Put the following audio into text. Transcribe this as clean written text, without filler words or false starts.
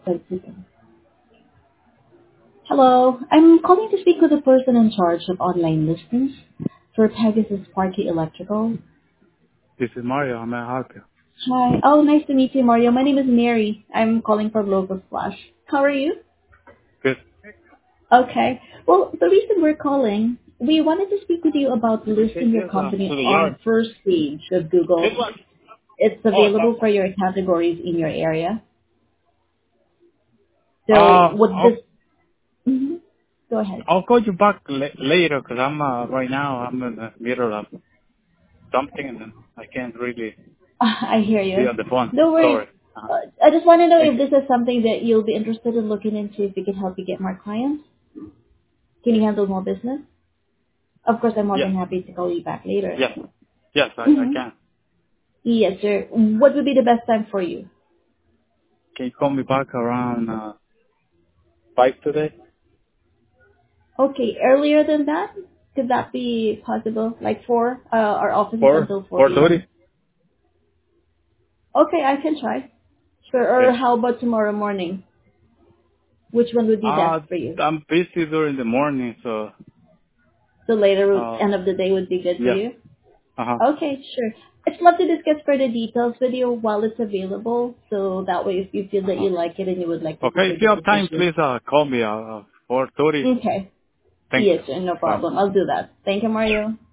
Hello, I'm calling to speak with the person in charge of online listings for Pegasus Sparky Electrical. This is Mario. How may I help you? Hi. Oh, nice to meet you, Mario. My name is Mary. I'm calling from Local Splash. How are you? Good. Okay. Well, the reason we're calling, we wanted to speak with you about Did you take listing your this company to the on yard? first page of This Google. one? It's Oh, available for your categories in your area. So uh, would I'll this... Mhm. Go ahead. I'll call you back later because I'm right now I'm in the middle of something and then I can't really I hear be you. on the phone. No worries. Sorry. I just want to know Thank if you. this is something that you'll be interested in looking into, if we can help you get more clients. Can you handle more business? Of course, I'm more Yes. than happy to call you back later. Yes. Yes. I Mm-hmm. can. Yes, sir. What would be the best time for you? Can you call me back around 5 today? Okay, earlier than that? Could that be possible? Like 4? Our office is 4? until 4 4:30? p.m. Okay, I can try. Sure. Or Okay. how about tomorrow morning? Which one would be best for you? I'm busy during the morning, so So later, uh end of the day would be good for yeah. you? Uh-huh. Okay, sure. I'd love to discuss further details with you while it's available, so that way if you feel that Uh-huh. you like it and you would like to Okay, if proceed you with have the time, position. please call me 4:30. Okay. Thank you. Yes, sir, no Bye. problem. I'll do that. Thank you, Mario.